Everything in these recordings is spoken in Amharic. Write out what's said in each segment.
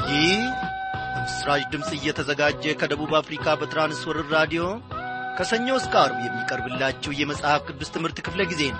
ይህ በምስራች ድምፅ እየተዘጋጀ ከደቡብ አፍሪካ በትራንስወርልድ ራዲዮ ከሰኞ እስከ ዓርብ የሚቀርብላችሁ የመጽሐፍ ቅዱስ ትምህርት ክፍለ ጊዜ ነው።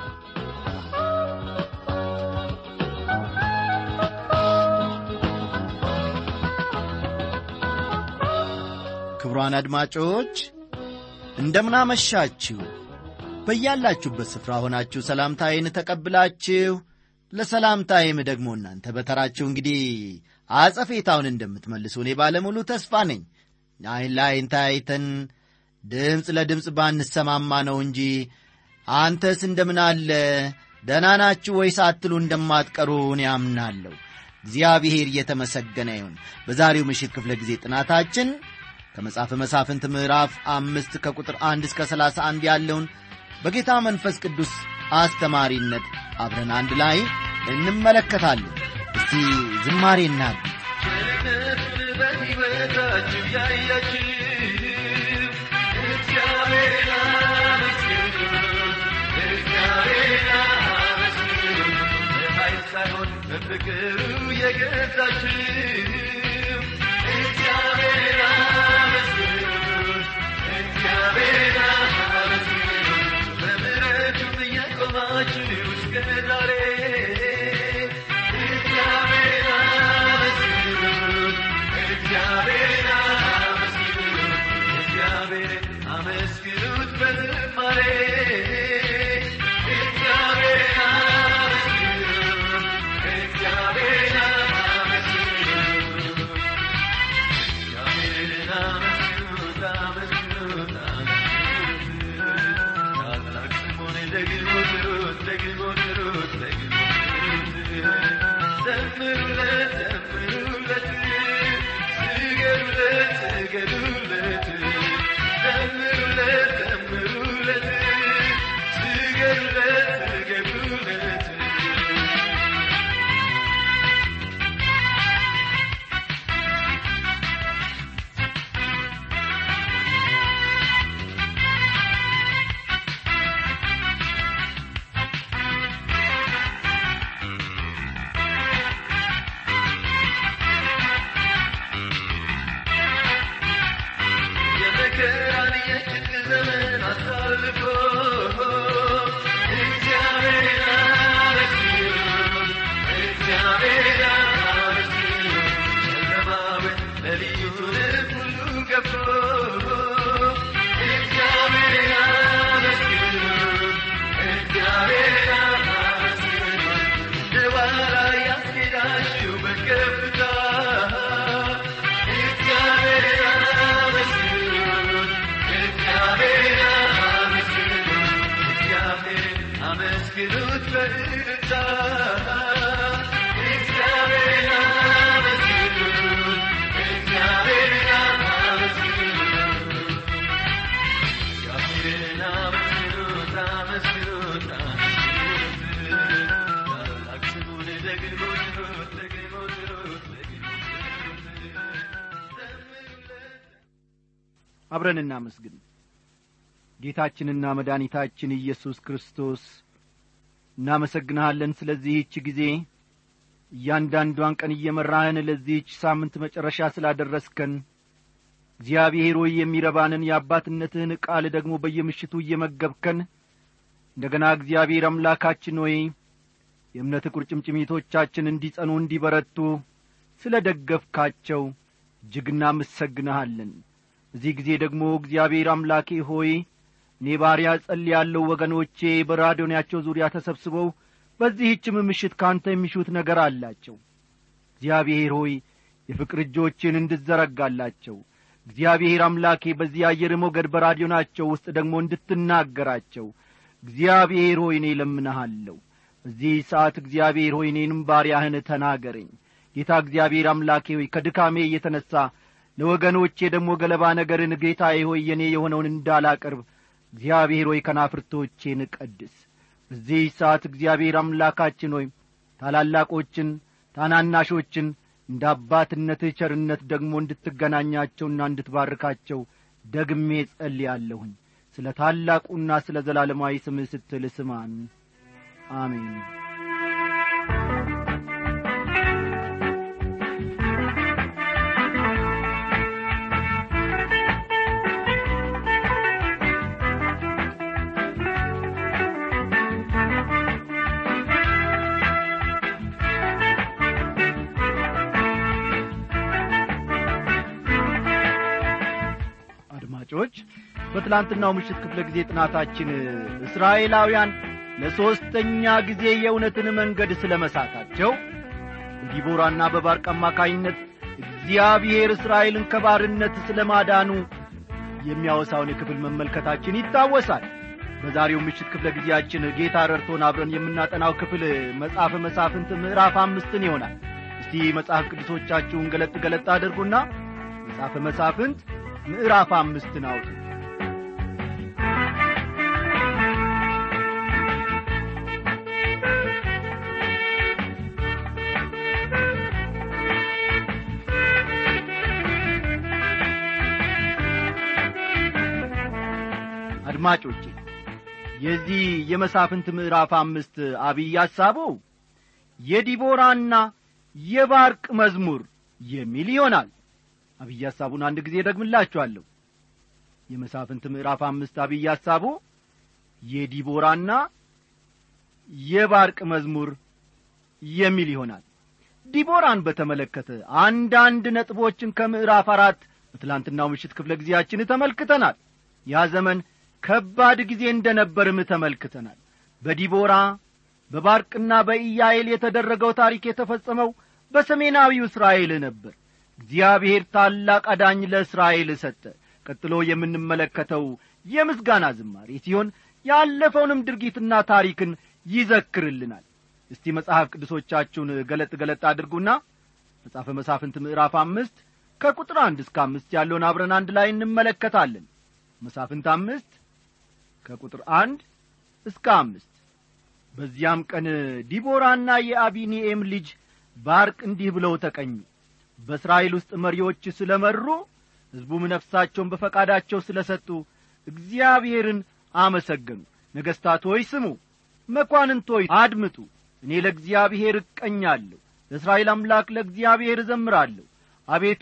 ክቡራን አድማጮች እንደምን አመሻችሁ። በያላችሁበት ስፍራ ሆናችሁ ሰላምታዬን ተቀብላችሁ ለሰላምታዬም ደግሞ እናንተ በተራችሁ እንግዲህ አጸፌታውን እንደምትመልሱ እኔ ባለሙሉ ተስፋ ነኝ። አይን ለአይን ታይተን ድምፅ ለድምፅ ባንሰማማ ነው እንጂ አንተስ እንደምን አለ ደህና ናችሁ ወይስ አትሉ እንደማትቀሩ እኔ አምናለሁ። እግዚአብሔር የተመሰገነ ይሁን። በዛሬው ምሽት ክፍለ ጊዜ ጥናታችን ከመጽሐፈ መሳፍንት ምዕራፍ 5 ከቁጥር 1 እስከ 31 ያለውን በጌታ መንፈስ ቅዱስ አስተማሪነት አብረን አንድ ላይ እንመለከታለን። እስቲ ዝማሬ እናድርግ። አብረን እናመስግን። ጌታችንና መድኃኒታችን ኢየሱስ ክርስቶስ እናመሰግንሃለን ስለዚህች ጊዜ፣ እያንዳንዷን ቀን እየመራህን ለዚህች ሳምንት መጨረሻ ስላደረስከን። እግዚአብሔር ሆይ የሚረባንን የአባትነትህን ቃል ደግሞ በየምሽቱ እየመገብከን እንደገና እግዚአብሔር አምላካችን ሆይ የእምነት ቁርጭምጭሚቶቻችን እንዲጸኑ እንዲበረቱ ስለ ደገፍካቸው እጅግ እናመሰግንሃለን። እዚህ ጊዜ ደግሞ እግዚአብሔር አምላኬ ሆይ እኔ ባሪያ ጸልያለሁ፣ ወገኖቼ በራዲዮናቸው ዙሪያ ተሰብስበው በዚህችም ምሽት ካንተ የሚሹት ነገር አላቸው። እግዚአብሔር ሆይ የፍቅር እጆችን እንድትዘረጋላቸው እግዚአብሔር አምላኬ በዚህ አየር ሞገድ በራዲዮናቸው ውስጥ ደግሞ እንድትናገራቸው እግዚአብሔር ሆይ እኔ ለምንሃለሁ። በዚህ ሰዓት እግዚአብሔር ሆይ እኔንም ባሪያህን ተናገረኝ። ጌታ እግዚአብሔር አምላኬ ሆይ ከድካሜ የተነሳ ለወገኖቼ ደግሞ ገለባ ነገርን ጌታዬ ሆይ የኔ የሆነውን እንዳላቀርብ እግዚአብሔር ሆይ ከናፍርቶቼን ቀድስ። በዚህ ሰዓት እግዚአብሔር አምላካችን ሆይ ታላላቆችን ታናናሾችን እንደ አባትነትህ ቸርነት ደግሞ እንድትገናኛቸውና እንድትባርካቸው ደግሜ ጸልያለሁኝ። ስለ ታላቁና ስለ ዘላለማዊ ስምህ ስትል ስማን። አሜን። በትላንትናው ምሽት ክፍለ ጊዜ ጥናታችን እስራኤላውያን ለሶስተኛ ጊዜ የእውነትን መንገድ ስለመሳታቸው በዲቦራና በባርቅ አማካይነት እግዚአብሔር እስራኤልን ከባርነት ስለማዳኑ የሚያወሳውን ክፍል መመልከታችን ይታወሳል። በዛሬው ምሽት ክፍለ ጊዜያችን ጌታ ረድቶን አብረን የምናጠናው ክፍል መጽሐፈ መሳፍንት ምዕራፍ 5 ይሆናል። እስቲ መጽሐፍ ቅዱሶቻችሁን ገለጥ አድርጉና መጽሐፈ መሳፍንት ምዕራፍ 5 አውጡ። አድማጮቼ የዚህ የመሳፍንት ምዕራፍ 5 አብይ ሐሳቡ የዲቦራና የባርቅ መዝሙር የሚል ይሆናል። አብይ ሐሳቡን አንድ ጊዜ ደግምላችኋለሁ። የመሳፍንት ምዕራፍ 5 አብይ ሐሳቡ የዲቦራና የባርቅ መዝሙር የሚል ይሆናል። ዲቦራን በተመለከተ አንዳንድ ነጥቦችን ከምዕራፍ 4 በትላንትናው ምሽት ክፍለ ጊዜያችን ተመልክተናል። ያ ዘመን ከባድ ጊዜ እንደነበርም ተመልክተናል። በዲቦራ በባርቅና በኢያኤል የተደረገው ታሪክ የተፈጸመው በሰሜናዊው እስራኤል ነበር። እግዚአብሔር ታላቅ አዳኝ ለእስራኤል ሰጠ። ቀጥሎ የምንመለከተው የምስጋና ዝማሬ ሲሆን ያለፈውንም ድርጊትና ታሪክን ይዘክርልናል። እስቲ መጽሐፍ ቅዱሶቻችሁን ገለጥ አድርጉና መጽሐፈ መሳፍንት ምዕራፍ 5 ከቁጥር 1 እስከ 5 ያለውን አብረን አንድ ላይ እንመለከታለን። መሳፍንት 5 ከቁጥር 1 እስከ 5። በዚያም ቀን ዲቦራና የአቢኒኤም ልጅ ባርቅ እንዲህ ብለው ተቀኙ። በእስራኤል ውስጥ መሪዎች ስለመሩ ሕዝቡም ነፍሳቸውን በፈቃዳቸው ስለሰጡ እግዚአብሔርን አመሰገኑ። ነገሥታት ሆይ ስሙ፣ መኳንንት ሆይ አድምጡ። እኔ ለእግዚአብሔር እቀኛለሁ፣ ለእስራኤል አምላክ ለእግዚአብሔር እዘምራለሁ። አቤቱ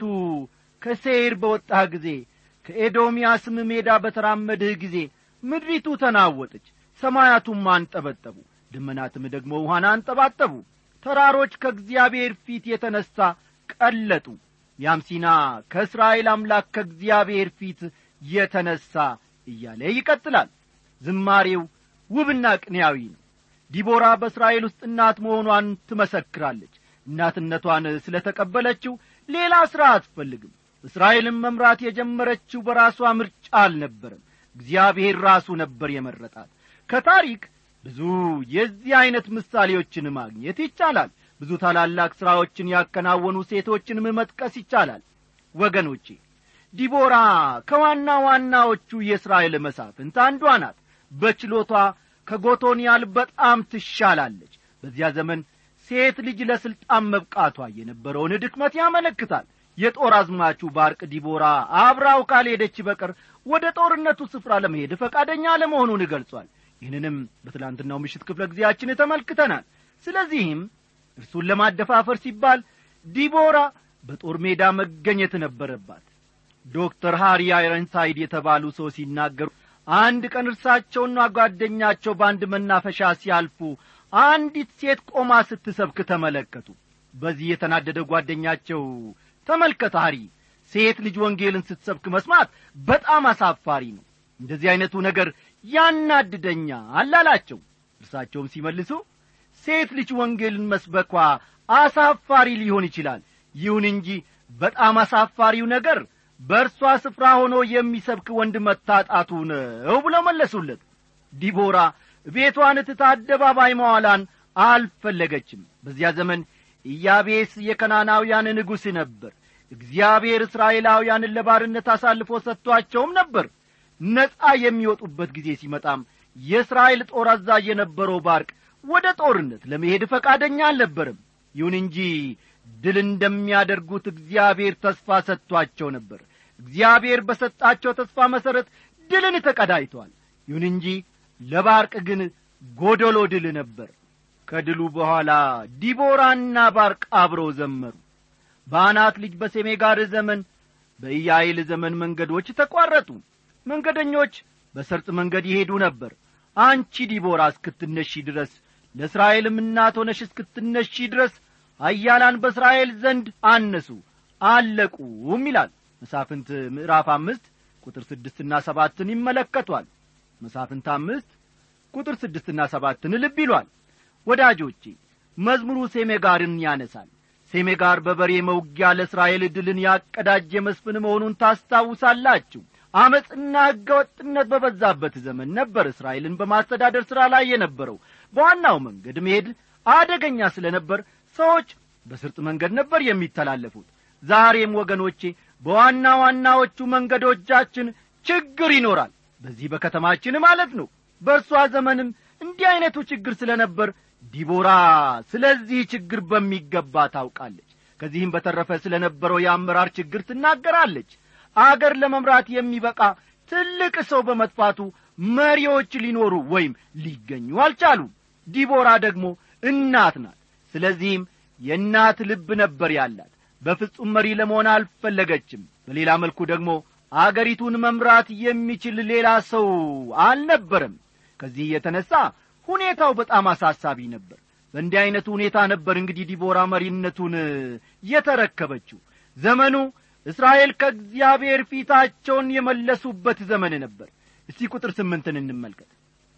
ከሴይር በወጣህ ጊዜ ከኤዶምያስም ሜዳ በተራመድህ ጊዜ ምድሪቱ ተናወጠች፣ ሰማያቱም አንጠበጠቡ፣ ደመናትም ደግሞ ውሃን አንጠባጠቡ። ተራሮች ከእግዚአብሔር ፊት የተነሣ ቀለጡ። ያም ሲና ከእስራኤል አምላክ ከእግዚአብሔር ፊት የተነሣ እያለ ይቀጥላል። ዝማሬው ውብና ቅኔያዊ ነው። ዲቦራ በእስራኤል ውስጥ እናት መሆኗን ትመሰክራለች። እናትነቷን ስለ ተቀበለችው ሌላ ሥራ አትፈልግም። እስራኤልን መምራት የጀመረችው በራሷ ምርጫ አልነበረም። እግዚአብሔር ራሱ ነበር የመረጣት። ከታሪክ ብዙ የዚህ ዐይነት ምሳሌዎችን ማግኘት ይቻላል። ብዙ ታላላቅ ሥራዎችን ያከናወኑ ሴቶችንም መጥቀስ ይቻላል። ወገኖቼ ዲቦራ ከዋና ዋናዎቹ የእስራኤል መሳፍንት አንዷ ናት። በችሎቷ ከጎቶንያል በጣም ትሻላለች። በዚያ ዘመን ሴት ልጅ ለሥልጣን መብቃቷ የነበረውን ድክመት ያመለክታል። የጦር አዝማቹ ባርቅ ዲቦራ አብራው ካልሄደች በቀር ወደ ጦርነቱ ስፍራ ለመሄድ ፈቃደኛ ለመሆኑን ገልጿል። ይህንንም በትላንትናው ምሽት ክፍለ ጊዜያችን ተመልክተናል። ስለዚህም እርሱን ለማደፋፈር ሲባል ዲቦራ በጦር ሜዳ መገኘት ነበረባት። ዶክተር ሃሪ አይረንሳይድ የተባሉ ሰው ሲናገሩ አንድ ቀን እርሳቸውና ጓደኛቸው በአንድ መናፈሻ ሲያልፉ አንዲት ሴት ቆማ ስትሰብክ ተመለከቱ። በዚህ የተናደደ ጓደኛቸው ተመልከት ሃሪ፣ ሴት ልጅ ወንጌልን ስትሰብክ መስማት በጣም አሳፋሪ ነው። እንደዚህ አይነቱ ነገር ያናድደኛል አላቸው። እርሳቸውም ሲመልሱ ሴት ልጅ ወንጌልን መስበኳ አሳፋሪ ሊሆን ይችላል፣ ይሁን እንጂ በጣም አሳፋሪው ነገር በእርሷ ስፍራ ሆኖ የሚሰብክ ወንድ መታጣቱ ነው ብለው መለሱለት። ዲቦራ ቤቷን ትታ አደባባይ መዋላን አልፈለገችም። በዚያ ዘመን ኢያቤስ የከናናውያን ንጉሥ ነበር። እግዚአብሔር እስራኤላውያንን ለባርነት አሳልፎ ሰጥቷቸውም ነበር። ነጻ የሚወጡበት ጊዜ ሲመጣም የእስራኤል ጦር አዛዥ የነበረው ባርቅ ወደ ጦርነት ለመሄድ ፈቃደኛ አልነበረም። ይሁን እንጂ ድል እንደሚያደርጉት እግዚአብሔር ተስፋ ሰጥቷቸው ነበር። እግዚአብሔር በሰጣቸው ተስፋ መሠረት ድልን ተቀዳጅተዋል። ይሁን እንጂ ለባርቅ ግን ጎደሎ ድል ነበር። ከድሉ በኋላ ዲቦራና ባርቅ አብረው ዘመሩ። በአናት ልጅ በሴሜጋር ዘመን በኢያኤል ዘመን መንገዶች ተቋረጡ። መንገደኞች በሰርጥ መንገድ ይሄዱ ነበር። አንቺ ዲቦራ እስክትነሺ ድረስ ለእስራኤልም እናት ሆነሽ እስክትነሺ ድረስ ኃያላን በእስራኤል ዘንድ አነሱ አለቁም ይላል መሳፍንት ምዕራፍ 5 ቁጥር 6 እና 7 ይመለከቷል። መሳፍንት 5 ቁጥር 6 እና 7 ልብ ይሏል። ወዳጆቼ መዝሙሩ ሴሜጋርን ያነሳል። ሴሜጋር በበሬ መውጊያ ለእስራኤል ድልን ያቀዳጀ መስፍን መሆኑን ታስታውሳላችሁ። አመጽና ሕገወጥነት በበዛበት ዘመን ነበር እስራኤልን በማስተዳደር ሥራ ላይ የነበረው። በዋናው መንገድ መሄድ አደገኛ ስለነበር ሰዎች በስርጥ መንገድ ነበር የሚተላለፉት። ዛሬም ወገኖቼ በዋና ዋናዎቹ መንገዶቻችን ችግር ይኖራል፣ በዚህ በከተማችን ማለት ነው። በእርሷ ዘመንም እንዲህ አይነቱ ችግር ስለነበር ዲቦራ ስለዚህ ችግር በሚገባ ታውቃለች። ከዚህም በተረፈ ስለነበረው የአመራር ችግር ትናገራለች። አገር ለመምራት የሚበቃ ትልቅ ሰው በመጥፋቱ መሪዎች ሊኖሩ ወይም ሊገኙ አልቻሉም። ዲቦራ ደግሞ እናት ናት። ስለዚህም የእናት ልብ ነበር ያላት። በፍጹም መሪ ለመሆን አልፈለገችም። በሌላ መልኩ ደግሞ አገሪቱን መምራት የሚችል ሌላ ሰው አልነበረም። ከዚህ የተነሳ ሁኔታው በጣም አሳሳቢ ነበር። በእንዲህ አይነቱ ሁኔታ ነበር እንግዲህ ዲቦራ መሪነቱን የተረከበችው። ዘመኑ እስራኤል ከእግዚአብሔር ፊታቸውን የመለሱበት ዘመን ነበር። እስቲ ቁጥር 8 እንመልከት።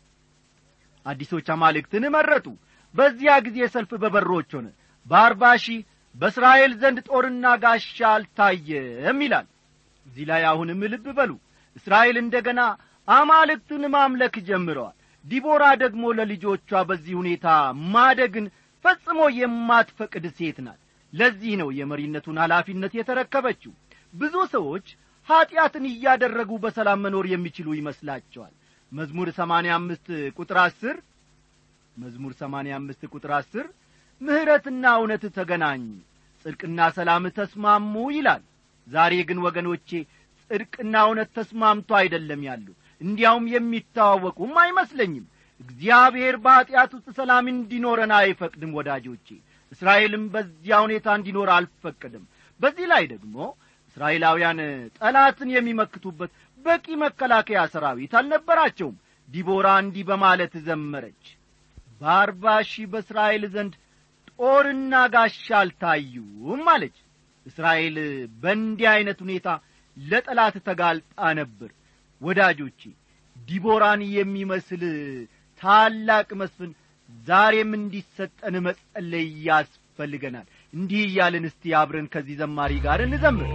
አዲሶች አማልክትን መረጡ። በዚያ ጊዜ ሰልፍ በበሮች ሆነ፣ በ40,000 በእስራኤል ዘንድ ጦርና ጋሻ አልታየም ይላል። እዚህ ላይ አሁንም ልብ በሉ፣ እስራኤል እንደገና አማልክትን ማምለክ ጀምረዋል። ዲቦራ ደግሞ ለልጆቿ በዚህ ሁኔታ ማደግን ፈጽሞ የማትፈቅድ ሴት ናት። ለዚህ ነው የመሪነቱን ኃላፊነት የተረከበችው። ብዙ ሰዎች ኀጢአትን እያደረጉ በሰላም መኖር የሚችሉ ይመስላቸዋል። መዝሙር 85 ቁጥር 10 መዝሙር 85 ቁጥር 10 ምሕረትና እውነት ተገናኙ፣ ጽድቅና ሰላም ተስማሙ ይላል። ዛሬ ግን ወገኖቼ ጽድቅና እውነት ተስማምቶ አይደለም ያሉ፣ እንዲያውም የሚታወቁም አይመስለኝም። እግዚአብሔር በኀጢአት ውስጥ ሰላም እንዲኖረን አይፈቅድም ወዳጆቼ። እስራኤልም በዚያ ሁኔታ እንዲኖር አልፈቀደም። በዚህ ላይ ደግሞ እስራኤላውያን ጠላትን የሚመክቱበት በቂ መከላከያ ሰራዊት አልነበራቸውም። ዲቦራ እንዲህ በማለት ዘመረች፣ በ40,000 በእስራኤል ዘንድ ጦርና ጋሻ አልታዩም አለች። እስራኤል በእንዲህ አይነት ሁኔታ ለጠላት ተጋልጣ ነበር። ወዳጆቼ ዲቦራን የሚመስል ታላቅ መስፍን ዛሬም እንዲሰጠን መጸለይ ያስፈልገናል። እንዲህ እያልን እስቲ አብረን ከዚህ ዘማሪ ጋር እንዘምር።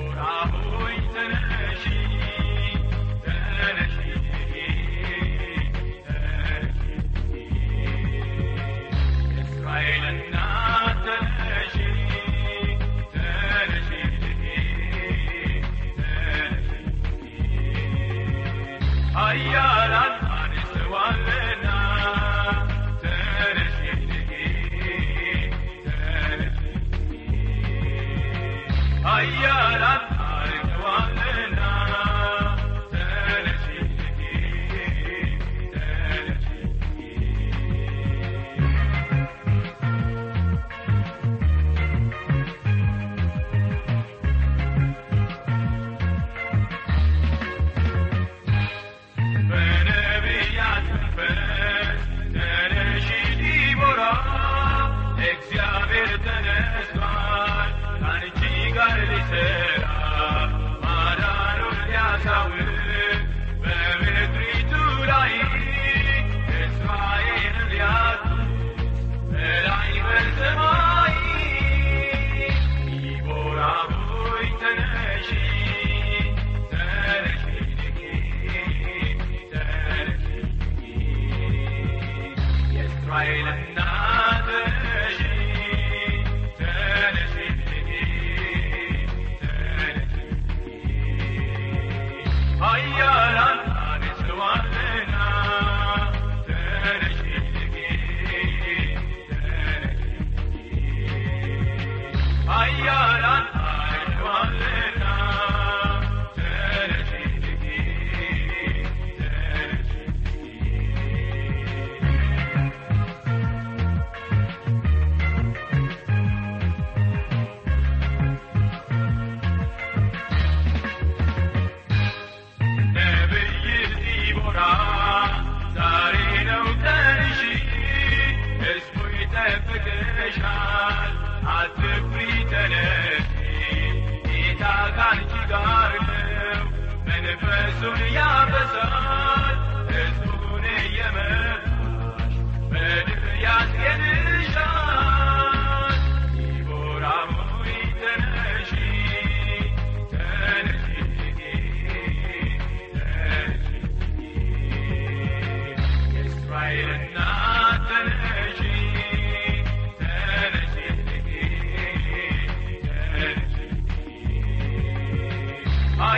አያላን አንስተዋልና አያላን አንስተዋልና እግዚአብሔር ተነስቷል አንቺ ጋር ሊሰራ ማረ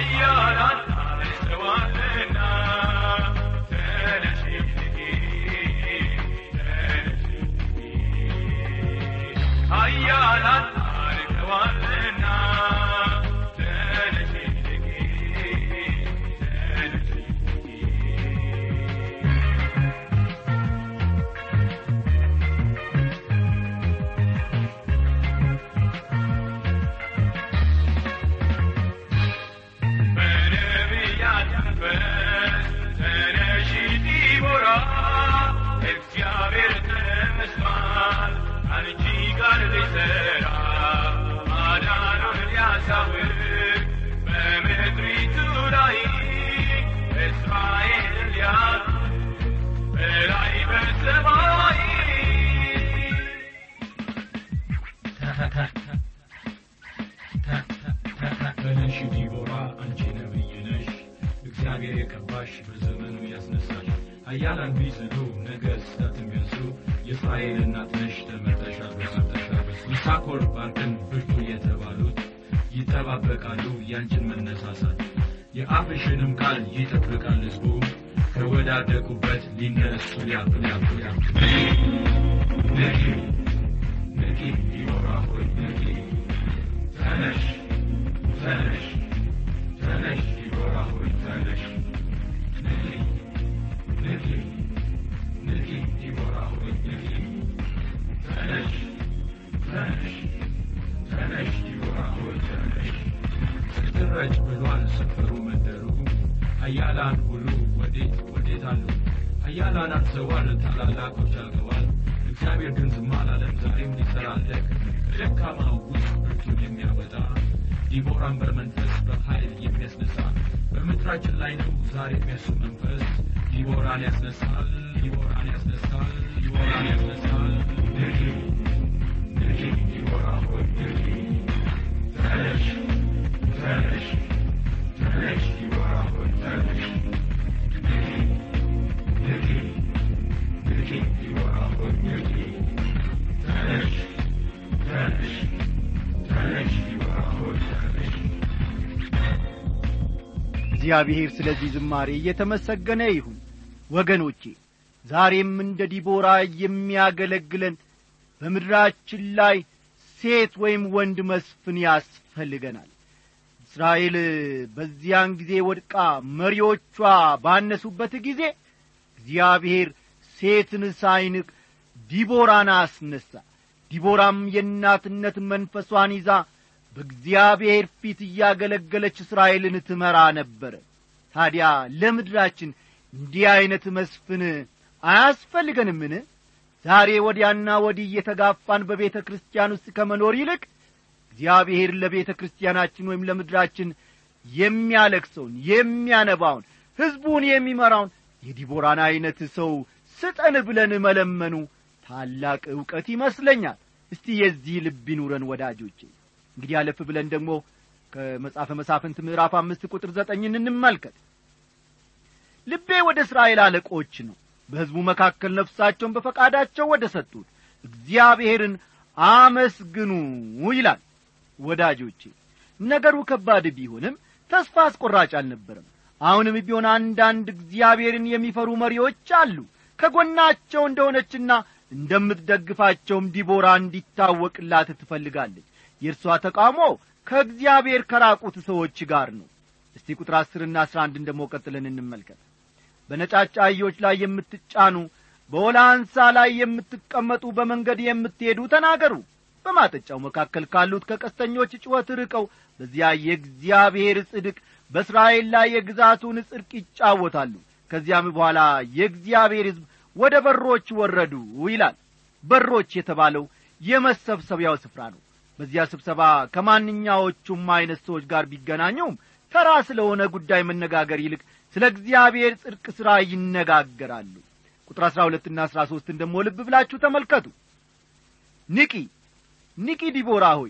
ኃያላን ተነስተዋልና ተነሺ ኃያላን ተነስተዋልና ተነሺ ዲቦራ አንቺ ነብይ ነሽ እግዚአብሔር የቀባሽ በዘመኑ ያስነሳሽ ኃያላን ቢዝሉ ነገሥታትም ቢያንሱ የእስራኤል እናት ነሽ ተመርጠሻል በሰጠሻል ይሳኮር ባንተን ብርቱ የተባሉት ይጠባበቃሉ ያንቺን መነሳሳት የአፍሽንም ቃል ይጠብቃል ሕዝቡ ከወዳደቁበት ሊነሱ ሊያብሩ ነቂ ዲቦራ ሆይ ነቂ ተነሽ ዲቦራ ሆይ ተነሽ ነቂ ዲቦራ ሆይ ነቂ ተነሽ ዲቦራ ሆይ ተነሽ ስትረጭ ብሏል ሰፈሩ መንደሩ ኃያላን ሁሉ ወዴት አሉ ኃያላን አርዘዋል ታላላቆች አልገዋል እግዚአብሔር ግን ዝም አላለም ዛሬም ሊሰራለህ ከደካማው ውስጥ ብርቱን የሚያወጣ ዲቦራን በመንፈስ በኃይል የሚያስነሳ በምድራችን ላይ ነው ዛሬ የሚያሱ መንፈስ ዲቦራን ያስነሳል ነቂ ዲቦራ ሆይ ነቂ ተነሽ ዲቦራ ሆይ ተነሽ ነቂ ዲቦራ ሆይ ነቂ ተነሽ ዲቦራ ሆይ ተነሽ እግዚአብሔር ስለዚህ ዝማሬ እየተመሰገነ ይሁን። ወገኖቼ ዛሬም እንደ ዲቦራ የሚያገለግለን በምድራችን ላይ ሴት ወይም ወንድ መስፍን ያስፈልገናል። እስራኤል በዚያን ጊዜ ወድቃ መሪዎቿ ባነሱበት ጊዜ እግዚአብሔር ሴትን ሳይንቅ ዲቦራን አስነሳ። ዲቦራም የእናትነት መንፈሷን ይዛ በእግዚአብሔር ፊት እያገለገለች እስራኤልን ትመራ ነበር። ታዲያ ለምድራችን እንዲህ አይነት መስፍን አያስፈልገንምን? ዛሬ ወዲያና ወዲህ እየተጋፋን በቤተ ክርስቲያን ውስጥ ከመኖር ይልቅ እግዚአብሔር ለቤተ ክርስቲያናችን ወይም ለምድራችን የሚያለቅሰውን የሚያነባውን ሕዝቡን የሚመራውን የዲቦራን አይነት ሰው ስጠን ብለን መለመኑ ታላቅ ዕውቀት ይመስለኛል። እስቲ የዚህ ልብ ይኑረን ወዳጆቼ። እንግዲህ አለፍ ብለን ደግሞ ከመጽሐፈ መሳፍንት ምዕራፍ 5 ቁጥር 9 እንመልከት። ልቤ ወደ እስራኤል አለቆች ነው፣ በሕዝቡ መካከል ነፍሳቸውን በፈቃዳቸው ወደ ሰጡት እግዚአብሔርን አመስግኑ ይላል። ወዳጆቼ ነገሩ ከባድ ቢሆንም ተስፋ አስቆራጭ አልነበረም። አሁንም ቢሆን አንዳንድ እግዚአብሔርን የሚፈሩ መሪዎች አሉ። ከጎናቸው እንደሆነችና እንደምትደግፋቸውም ዲቦራ እንዲታወቅላት ትፈልጋለች። የእርሷ ተቃውሞ ከእግዚአብሔር ከራቁት ሰዎች ጋር ነው። እስቲ ቁጥር 10 እና 11 ደግሞ ቀጥለን እንመልከት። በነጫጭ አህዮች ላይ የምትጫኑ በወላንሳ ላይ የምትቀመጡ በመንገድ የምትሄዱ ተናገሩ። በማጠጫው መካከል ካሉት ከቀስተኞች ጩኸት ርቀው በዚያ የእግዚአብሔር ጽድቅ በእስራኤል ላይ የግዛቱን ጽድቅ ይጫወታሉ። ከዚያም በኋላ የእግዚአብሔር ሕዝብ ወደ በሮች ወረዱ ይላል። በሮች የተባለው የመሰብሰቢያው ስፍራ ነው። በዚያ ስብሰባ ከማንኛዎቹም አይነት ሰዎች ጋር ቢገናኙም ተራ ስለሆነ ጉዳይ መነጋገር ይልቅ ስለ እግዚአብሔር ጽድቅ ሥራ ይነጋገራሉ። ቁጥር 12 እና 13 ደግሞ ልብ ብላችሁ ተመልከቱ። ንቂ ዲቦራ ሆይ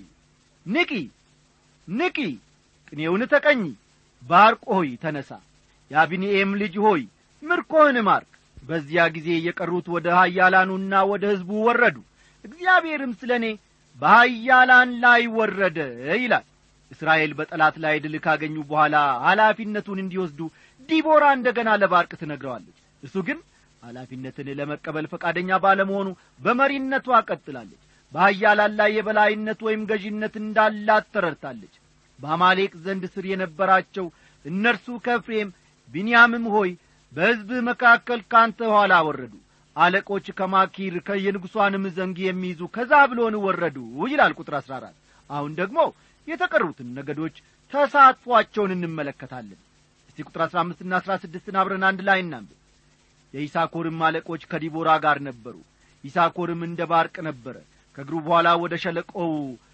ንቂ፣ ቅኔውን ተቀኚ፣ ባርቆ ሆይ ተነሳ፣ የአቢኒኤም ልጅ ሆይ ምርኮህን ማርክ። በዚያ ጊዜ የቀሩት ወደ ኃያላኑና ወደ ሕዝቡ ወረዱ፣ እግዚአብሔርም ስለ እኔ በኃያላን ላይ ወረደ ይላል። እስራኤል በጠላት ላይ ድል ካገኙ በኋላ ኃላፊነቱን እንዲወስዱ ዲቦራ እንደገና ለባርቅ ትነግረዋለች። እሱ ግን ኃላፊነትን ለመቀበል ፈቃደኛ ባለመሆኑ በመሪነቷ ቀጥላለች። በኃያላን ላይ የበላይነት ወይም ገዢነት እንዳላት ተረድታለች። በአማሌቅ ዘንድ ስር የነበራቸው እነርሱ ከኤፍሬም ቢንያምም ሆይ በሕዝብ መካከል ካንተ ኋላ ወረዱ፣ አለቆች ከማኪር ከየንጉሷንም ዘንግ የሚይዙ ከዛብሎን ወረዱ ይላል ቁጥር 14። አሁን ደግሞ የተቀሩትን ነገዶች ተሳትፏቸውን እንመለከታለን። እስቲ ቁጥር 15 እና 16 አብረን አንድ ላይ እናንብብ። የይሳኮርም አለቆች ከዲቦራ ጋር ነበሩ። ይሳኮርም እንደ ባርቅ ነበረ። ከእግሩ በኋላ ወደ ሸለቆው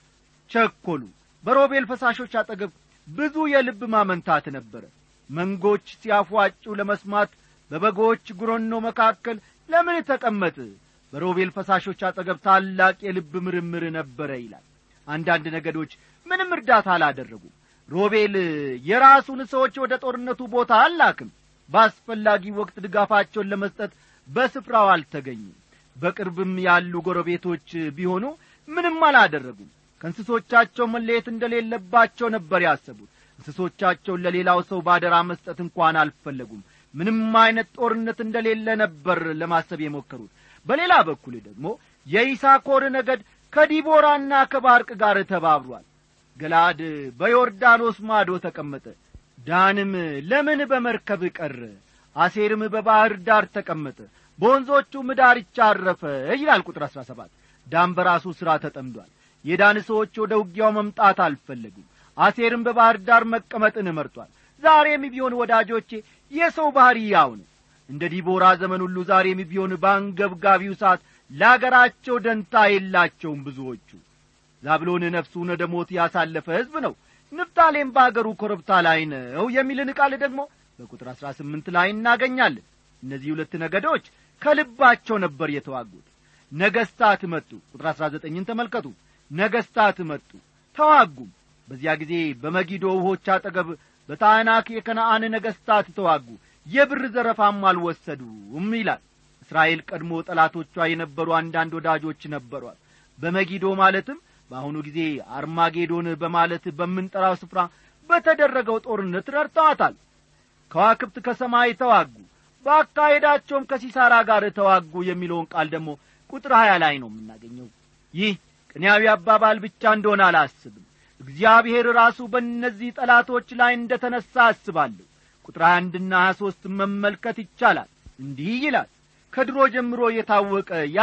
ቸኰሉ። በሮቤል ፈሳሾች አጠገብ ብዙ የልብ ማመንታት ነበረ። መንጎች ሲያፏጩ ለመስማት በበጎች ጉሮኖ መካከል ለምን ተቀመጥ? በሮቤል ፈሳሾች አጠገብ ታላቅ የልብ ምርምር ነበረ ይላል። አንዳንድ ነገዶች ምንም እርዳታ አላደረጉም። ሮቤል የራሱን ሰዎች ወደ ጦርነቱ ቦታ አላክም። በአስፈላጊ ወቅት ድጋፋቸውን ለመስጠት በስፍራው አልተገኙም። በቅርብም ያሉ ጎረቤቶች ቢሆኑ ምንም አላደረጉም። ከእንስሶቻቸው መለየት እንደሌለባቸው ነበር ያሰቡት። እንስሶቻቸውን ለሌላው ሰው ባደራ መስጠት እንኳን አልፈለጉም። ምንም አይነት ጦርነት እንደሌለ ነበር ለማሰብ የሞከሩት። በሌላ በኩል ደግሞ የይሳኮር ነገድ ከዲቦራና ከባርቅ ጋር ተባብሯል። ገላድ በዮርዳኖስ ማዶ ተቀመጠ። ዳንም ለምን በመርከብ ቀረ? አሴርም በባህር ዳር ተቀመጠ፣ በወንዞቹም ዳርቻ አረፈ ይላል ቁጥር 17። ዳን በራሱ ሥራ ተጠምዷል። የዳን ሰዎች ወደ ውጊያው መምጣት አልፈለጉም። አሴርም በባህር ዳር መቀመጥን መርጧል። ዛሬም ቢሆን ወዳጆቼ የሰው ባህሪ ያው ነው። እንደ ዲቦራ ዘመን ሁሉ ዛሬም ቢሆን በአንገብጋቢው ሰዓት ለአገራቸው ደንታ የላቸውም ብዙዎቹ። ዛብሎን ነፍሱን ወደ ሞት ያሳለፈ ሕዝብ ነው። ንፍታሌም በአገሩ ኮረብታ ላይ ነው የሚልን ቃል ደግሞ በቁጥር 18 ላይ እናገኛለን። እነዚህ ሁለት ነገዶች ከልባቸው ነበር የተዋጉት። ነገስታት መጡ። ቁጥር 19ን ተመልከቱ። ነገስታት መጡ ተዋጉም። በዚያ ጊዜ በመጊዶ ውሆች አጠገብ በታናክ የከነዓን ነገስታት ተዋጉ፣ የብር ዘረፋም አልወሰዱም ይላል። እስራኤል ቀድሞ ጠላቶቿ የነበሩ አንዳንድ ወዳጆች ነበሯት። በመጊዶ ማለትም በአሁኑ ጊዜ አርማጌዶን በማለት በምንጠራው ስፍራ በተደረገው ጦርነት ረድተዋታል። ከዋክብት ከሰማይ ተዋጉ፣ በአካሄዳቸውም ከሲሳራ ጋር ተዋጉ የሚለውን ቃል ደግሞ ቁጥር 20 ላይ ነው የምናገኘው። ይህ ቅኔያዊ አባባል ብቻ እንደሆነ አላስብም። እግዚአብሔር ራሱ በእነዚህ ጠላቶች ላይ እንደተነሳ አስባለሁ። ቁጥር 21 እና 23 መመልከት ይቻላል። እንዲህ ይላል፣ ከድሮ ጀምሮ የታወቀ ያ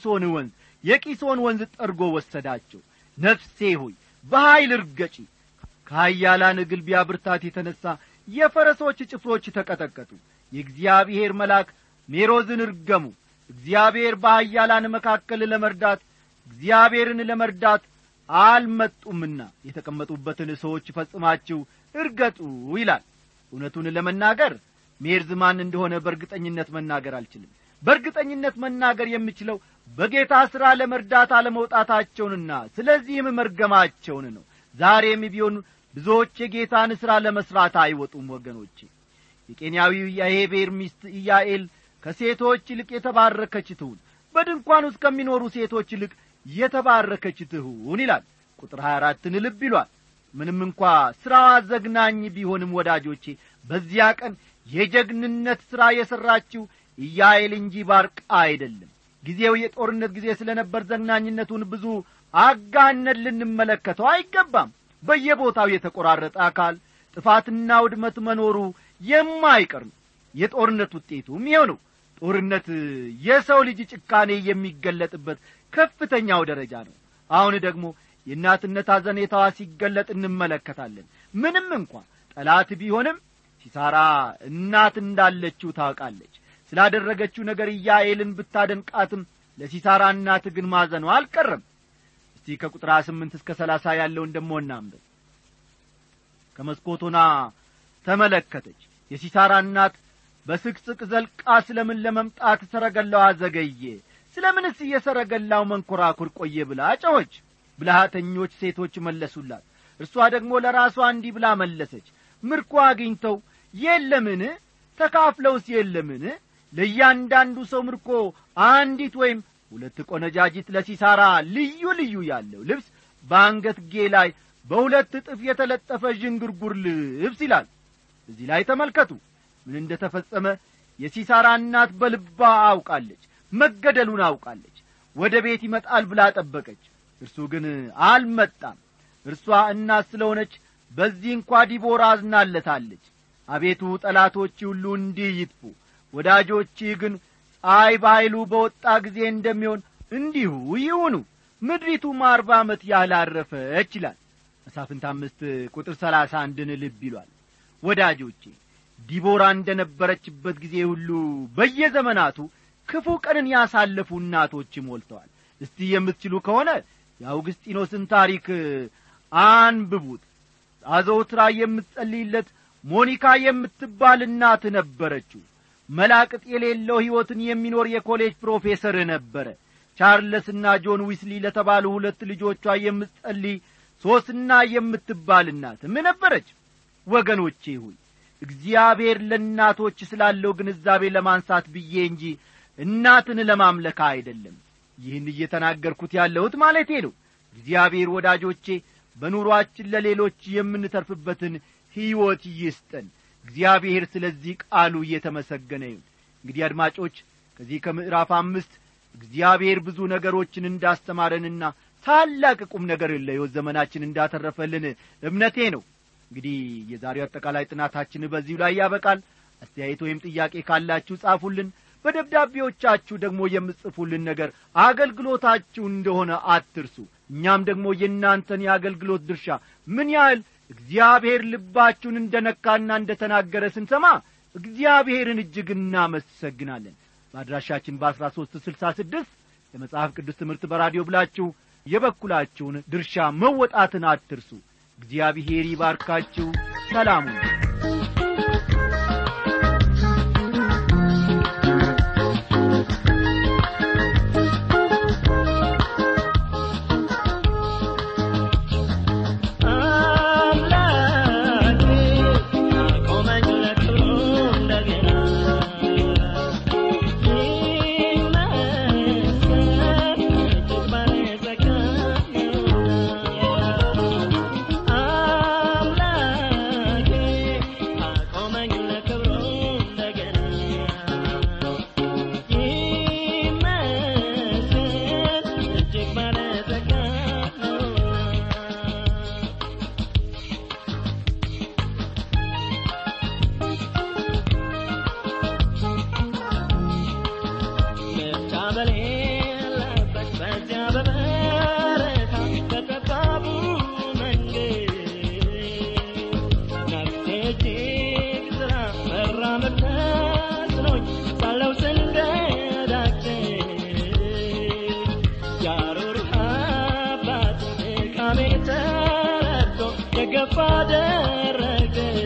የቂሶን ወንዝ ጠርጎ ወሰዳቸው። ነፍሴ ሆይ በኃይል እርገጪ። ከኃያላን ግልቢያ ብርታት የተነሣ የፈረሶች ጭፍሮች ተቀጠቀጡ። የእግዚአብሔር መልአክ ሜሮዝን እርገሙ። እግዚአብሔር በኃያላን መካከል እግዚአብሔርን ለመርዳት አልመጡምና የተቀመጡበትን ሰዎች ፈጽማችሁ እርገጡ ይላል። እውነቱን ለመናገር ሜርዝ ማን እንደሆነ በእርግጠኝነት መናገር አልችልም። በእርግጠኝነት መናገር የምችለው በጌታ ሥራ ለመርዳት አለመውጣታቸውንና ስለዚህም መርገማቸውን ነው። ዛሬም ቢሆን ብዙዎች የጌታን ሥራ ለመስራት አይወጡም ወገኖቼ። የቄንያዊው የሄቤር ሚስት ኢያኤል ከሴቶች ይልቅ የተባረከች ትሁን፣ በድንኳን ውስጥ ከሚኖሩ ሴቶች ይልቅ የተባረከች ትሁን ይላል። ቁጥር 24ን ልብ ይሏል። ምንም እንኳ ሥራዋ ዘግናኝ ቢሆንም ወዳጆቼ በዚያ ቀን የጀግንነት ሥራ የሠራችው ኢያኤል እንጂ ባርቅ አይደለም። ጊዜው የጦርነት ጊዜ ስለነበር ዘግናኝነቱን ብዙ አጋነን ልንመለከተው አይገባም። በየቦታው የተቆራረጠ አካል፣ ጥፋትና ውድመት መኖሩ የማይቀር ነው። የጦርነት ውጤቱም ይኸው ነው። ጦርነት የሰው ልጅ ጭካኔ የሚገለጥበት ከፍተኛው ደረጃ ነው። አሁን ደግሞ የእናትነት አዘኔታዋ ሲገለጥ እንመለከታለን። ምንም እንኳን ጠላት ቢሆንም ሲሳራ እናት እንዳለችው ታውቃለች። ስላደረገችው ነገር ኢያኤልን ብታደንቃትም ለሲሳራ እናት ግን ማዘኑ አልቀረም። እስቲ ከቁጥር 8 እስከ 30 ያለውን ደሞ እናንብብ። ከመስኮቱና ተመለከተች። የሲሳራ እናት በስቅስቅ ዘልቃ ስለምን ለመምጣት ሰረገላው አዘገየ፣ ስለምንስ የሰረገላው መንኮራኩር ቆየ ብላ ጮኸች። ብልሃተኞች ሴቶች መለሱላት። እርሷ ደግሞ ለራሷ እንዲህ ብላ መለሰች፣ ምርኮ አግኝተው የለምን? ተካፍለውስ የለምን? ለእያንዳንዱ ሰው ምርኮ አንዲት ወይም 2 ቆነጃጅት፣ ለሲሳራ ልዩ ልዩ ያለው ልብስ በአንገትጌ ላይ በሁለት እጥፍ የተለጠፈ ዥንጉርጉር ልብስ ይላል። እዚህ ላይ ተመልከቱ ምን እንደተፈጸመ። የሲሳራ እናት በልባ አውቃለች፣ መገደሉን አውቃለች። ወደ ቤት ይመጣል ብላ ጠበቀች። እርሱ ግን አልመጣም። እርሷ እናት ስለሆነች በዚህ እንኳ ዲቦራ አዝናለታለች። አቤቱ ጠላቶች ሁሉ እንዲህ ይጥፉ፣ ወዳጆች ግን ፀሐይ በኃይሉ በወጣ ጊዜ እንደሚሆን እንዲሁ ይሁኑ። ምድሪቱም 40 ዓመት ያህል አረፈች ይላል መሳፍንት 5 ቁጥር 31ን ልብ ይሏል። ወዳጆቼ ዲቦራ እንደነበረችበት ጊዜ ሁሉ በየዘመናቱ ክፉ ቀንን ያሳለፉ እናቶች ሞልተዋል። እስቲ የምትችሉ ከሆነ የአውግስጢኖስን ታሪክ አንብቡት። አዘውትራ የምትጸልይለት ሞኒካ የምትባል እናት ነበረችው። መላቅጥ የሌለው ሕይወትን የሚኖር የኮሌጅ ፕሮፌሰር ነበረ። ቻርለስና ጆን ዊስሊ ለተባሉ 2 ልጆቿ የምትጸልይ ሶስና የምትባል እናትም ነበረች። ወገኖቼ ሆይ እግዚአብሔር ለእናቶች ስላለው ግንዛቤ ለማንሳት ብዬ እንጂ እናትን ለማምለክ አይደለም ይህን እየተናገርኩት ያለሁት ማለቴ ነው። እግዚአብሔር ወዳጆቼ በኑሯችን ለሌሎች የምንተርፍበትን ሕይወት ይስጠን። እግዚአብሔር ስለዚህ ቃሉ እየተመሰገነ ይሁን። እንግዲህ አድማጮች ከዚህ ከምዕራፍ 5 እግዚአብሔር ብዙ ነገሮችን እንዳስተማረንና ታላቅ ቁም ነገር ለሕይወት ዘመናችን እንዳተረፈልን እምነቴ ነው። እንግዲህ የዛሬው አጠቃላይ ጥናታችን በዚሁ ላይ ያበቃል። አስተያየት ወይም ጥያቄ ካላችሁ ጻፉልን። በደብዳቤዎቻችሁ ደግሞ የምጽፉልን ነገር አገልግሎታችሁ እንደሆነ አትርሱ። እኛም ደግሞ የእናንተን የአገልግሎት ድርሻ ምን ያህል እግዚአብሔር ልባችሁን እንደነካና እንደተናገረ ስንሰማ እግዚአብሔርን እጅግ እናመሰግናለን። በአድራሻችን በ1366 ለመጽሐፍ ቅዱስ ትምህርት በራዲዮ ብላችሁ የበኩላችሁን ድርሻ መወጣትን አትርሱ። እግዚአብሔር ይባርካችሁ። ሰላም ሁኑ። Father,